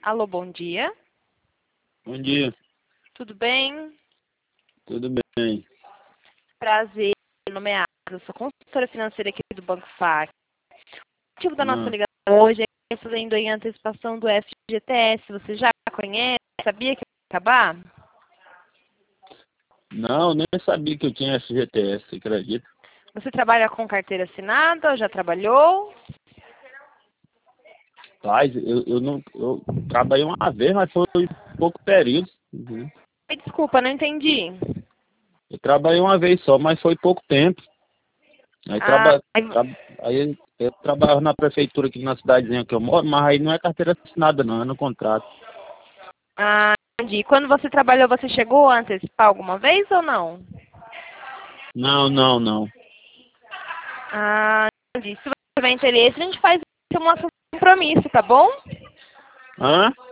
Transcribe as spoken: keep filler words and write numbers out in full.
Alô, bom dia. Bom dia, Tudo bem? tudo bem? Prazer, meu nome é Asa, eu sou consultora financeira aqui do Banco F A C. O motivo da nossa Ah, ligação hoje é fazendo em antecipação do F G T S. Você já conhece? Sabia que ia acabar? não, nem sabia que eu tinha F G T S, você acredita? Você trabalha com carteira assinada ou já trabalhou? Paz, eu, eu não, eu trabalhei uma vez, mas foi pouco período. Uhum. Ai, desculpa, não entendi. Eu trabalhei uma vez só, mas foi pouco tempo. Aí, Ah, traba, tra, aí eu trabalhava na prefeitura aqui na cidadezinha que eu moro, mas aí não é carteira assinada não, é no contrato. ah, entendi. Quando você trabalhou, você chegou a antecipar alguma vez ou não? Não, não, não. Ah, entendi. Se você tiver interesse, a gente faz uma compromisso, tá bom? Hã?